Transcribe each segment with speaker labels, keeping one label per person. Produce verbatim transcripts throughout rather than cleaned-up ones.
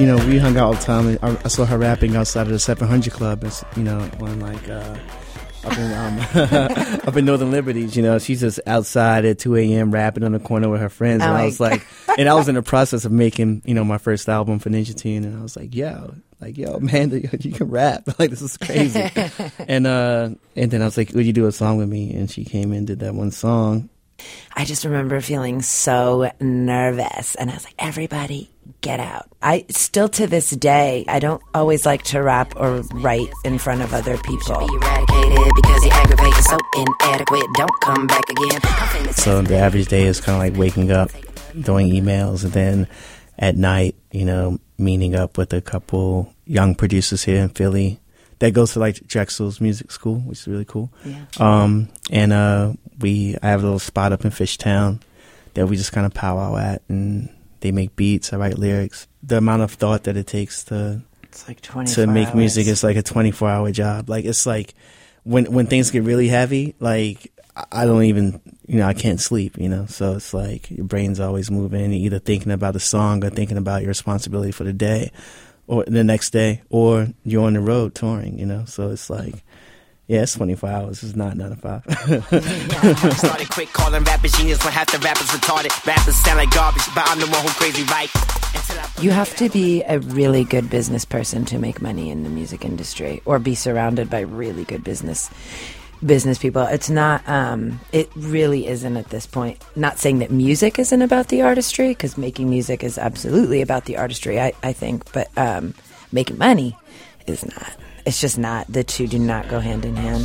Speaker 1: know, we hung out all the time. I, I saw her rapping outside of the seven hundred Club, it's, you know, on like uh, up in um, up in Northern Liberties. You know, she's just outside at two a.m. rapping on the corner with her friends, and oh I was like, and I was in the process of making, you know, my first album for Ninja Tune, and I was like, yo, like, yo, Amanda, you can rap, like this is crazy. and uh, and then I was like, would you do a song with me? And she came in, did that one song.
Speaker 2: I just remember feeling so nervous, and I was like, everybody get out. I still to this day, I don't always like to rap or write in front of other people.
Speaker 3: Be eradicated because you're aggravated, so inadequate. Don't come back again.
Speaker 1: So the average day is kind of like waking up, doing emails, and then at night, you know, meeting up with a couple young producers here in Philly that goes to like Drexel's music school, which is really cool.
Speaker 2: Yeah.
Speaker 1: Um, and uh, we, I have a little spot up in Fishtown that we just kind of powwow at, and they make beats, I write lyrics. The amount of thought that it takes to
Speaker 2: it's like twenty-four
Speaker 1: to make
Speaker 2: hours.
Speaker 1: music is like a twenty-four hour job. Like it's like when when things get really heavy, like I don't even, you know, I can't sleep, you know. So it's like your brain's always moving, you're either thinking about the song or thinking about your responsibility for the day or the next day, or you're on the road touring, you know. So it's like, yeah, it's twenty-four hours. It's not nine to five.
Speaker 3: I started quick calling rappers genius when half the rappers retarded. Rappers sound like garbage, but I'm the one who crazy right.
Speaker 2: You have to be a really good business person to make money in the music industry, or be surrounded by really good business business people. It's not, um, it really isn't at this point. Not saying that music isn't about the artistry, because making music is absolutely about the artistry, I, I think, but um, making money is not. It's just not. The two do not go hand in hand.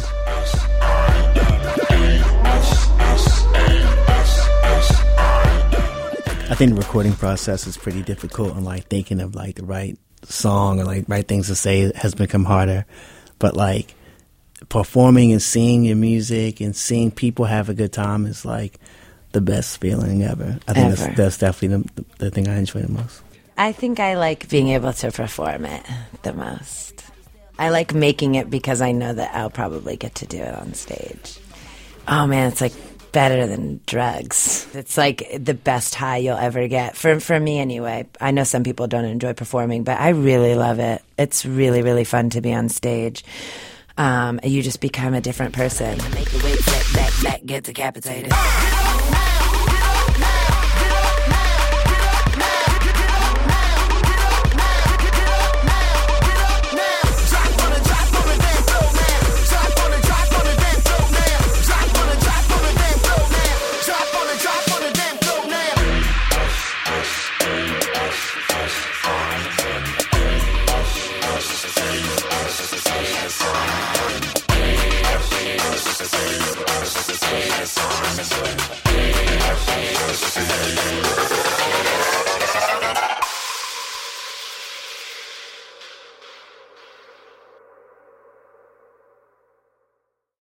Speaker 1: I think the recording process is pretty difficult, and like thinking of like the right song or like right things to say has become harder. But like performing and seeing your music and seeing people have a good time is like the best feeling ever. I think
Speaker 2: Ever.
Speaker 1: that's, that's definitely the, the thing I enjoy the most.
Speaker 2: I think I like being able to perform it the most. I like making it because I know that I'll probably get to do it on stage. Oh man, it's like better than drugs. It's like the best high you'll ever get. For for me anyway. I know some people don't enjoy performing, but I really love it. It's really, really fun to be on stage. Um, you just become a different person.
Speaker 3: Make the wig set back, back, get decapitated.